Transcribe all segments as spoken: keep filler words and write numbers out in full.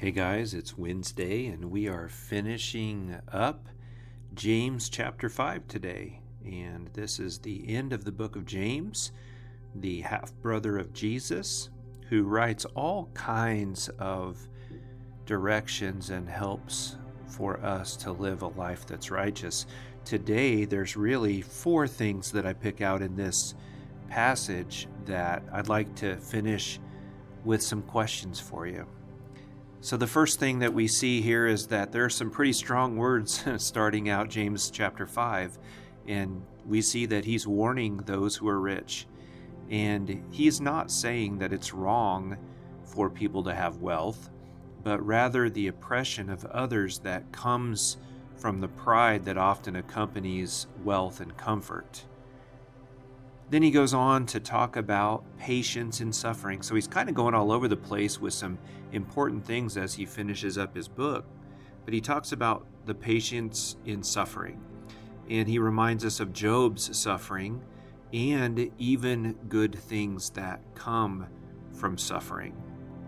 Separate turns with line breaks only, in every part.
Hey guys, it's Wednesday and we are finishing up James chapter five today. And this is the end of the book of James, the half-brother of Jesus, who writes all kinds of directions and helps for us to live a life that's righteous. Today, there's really four things that I pick out in this passage that I'd like to finish with some questions for you. So the first thing that we see here is that there are some pretty strong words starting out James chapter five, and we see that he's warning those who are rich. And he's not saying that it's wrong for people to have wealth, but rather the oppression of others that comes from the pride that often accompanies wealth and comfort. Then he goes on to talk about patience in suffering. So he's kind of going all over the place with some important things as he finishes up his book. But he talks about the patience in suffering. And he reminds us of Job's suffering and even good things that come from suffering.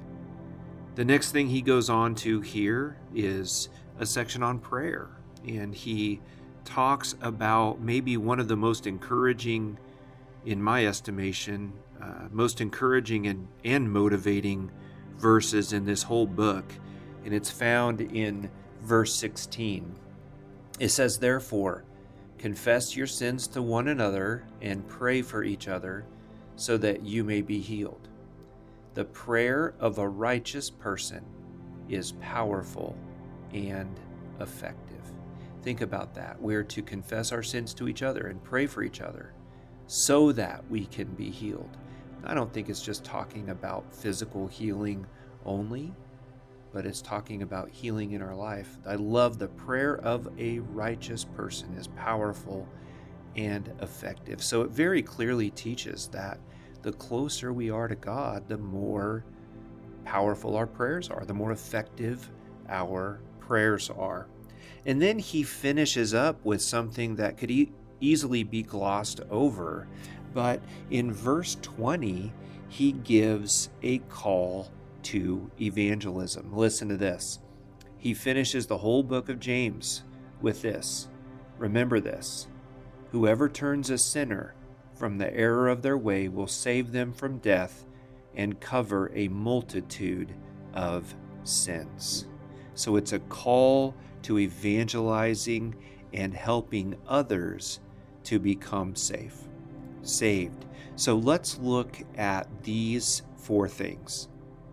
The next thing he goes on to here is a section on prayer. And he talks about maybe one of the most encouraging, in my estimation, uh, most encouraging and, and motivating verses in this whole book. And it's found in verse sixteen. It says, "Therefore, confess your sins to one another and pray for each other so that you may be healed. The prayer of a righteous person is powerful and effective." Think about that. We're to confess our sins to each other and pray for each other so that we can be healed. I don't think it's just talking about physical healing only, but it's talking about healing in our life. I love the prayer of a righteous person is powerful and effective. So it very clearly teaches that the closer we are to God, the more powerful our prayers are, the more effective our prayers are. And then he finishes up with something that could e- easily be glossed over. But in verse twenty, he gives a call to evangelism. Listen to this. He finishes the whole book of James with this. "Remember this, whoever turns a sinner from the error of their way will save them from death and cover a multitude of sins." So it's a call to evangelizing and helping others to become safe, saved. So let's look at these four things.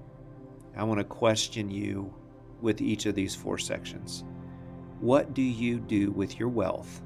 I want to question you with each of these four sections. What do you do with your wealth?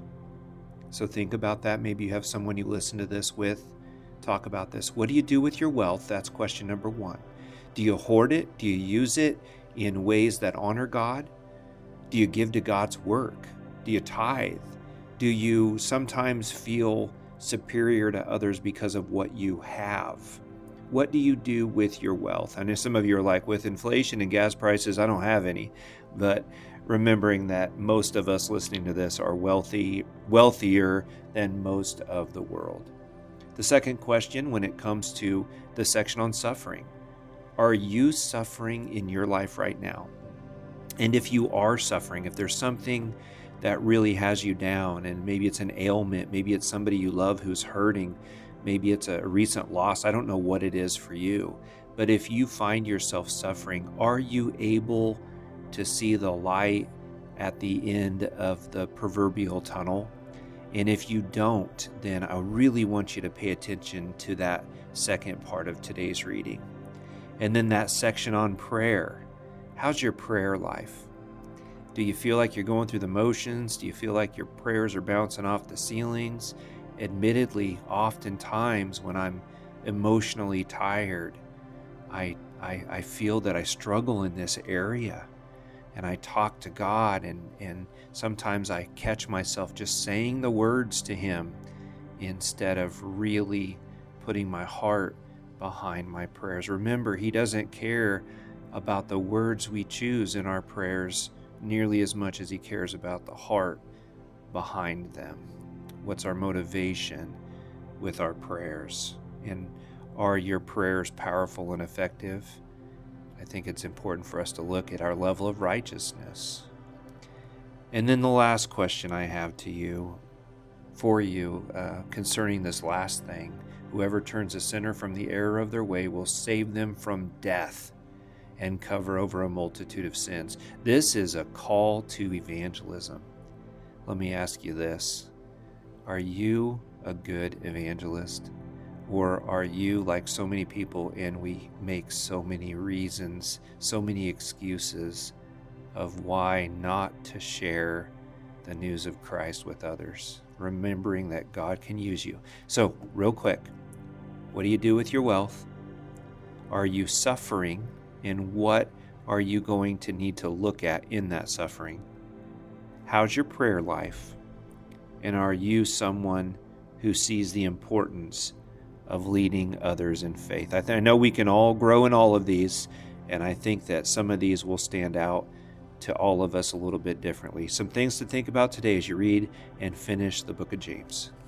So think about that. Maybe you have someone you listen to this with. Talk about this. What do you do with your wealth? That's question number one. Do you hoard it? Do you use it in ways that honor God? Do you give to God's work? Do you tithe? Do you sometimes feel superior to others because of what you have? What do you do with your wealth? I know some of you are like, with inflation and gas prices, I don't have any. But remembering that most of us listening to this are wealthy, wealthier than most of the world. The second question, when it comes to the section on suffering, are you suffering in your life right now? And if you are suffering, if there's something that really has you down, and maybe it's an ailment, maybe it's somebody you love who's hurting, maybe it's a recent loss, I don't know what it is for you, but if you find yourself suffering, are you able to see the light at the end of the proverbial tunnel? And if you don't, then I really want you to pay attention to that second part of today's reading. And then that section on prayer. How's your prayer life? Do you feel like you're going through the motions? Do you feel like your prayers are bouncing off the ceilings? Admittedly, oftentimes when I'm emotionally tired, I, I, I feel that I struggle in this area. And I talk to God, and, and sometimes I catch myself just saying the words to Him instead of really putting my heart behind my prayers. Remember, He doesn't care about the words we choose in our prayers nearly as much as He cares about the heart behind them. What's our motivation with our prayers? And are your prayers powerful and effective? I think it's important for us to look at our level of righteousness. And then the last question I have to you, for you, uh, concerning this last thing, whoever turns a sinner from the error of their way will save them from death and cover over a multitude of sins. This is a call to evangelism. Let me ask you this. Are you a good evangelist? Or are you like so many people and we make so many reasons, so many excuses of why not to share the news of Christ with others, remembering that God can use you? So, real quick, what do you do with your wealth? Are you suffering? And what are you going to need to look at in that suffering? How's your prayer life? And are you someone who sees the importance of leading others in faith? I, th- I know we can all grow in all of these, and I think that some of these will stand out to all of us a little bit differently. Some things to think about today as you read and finish the book of James.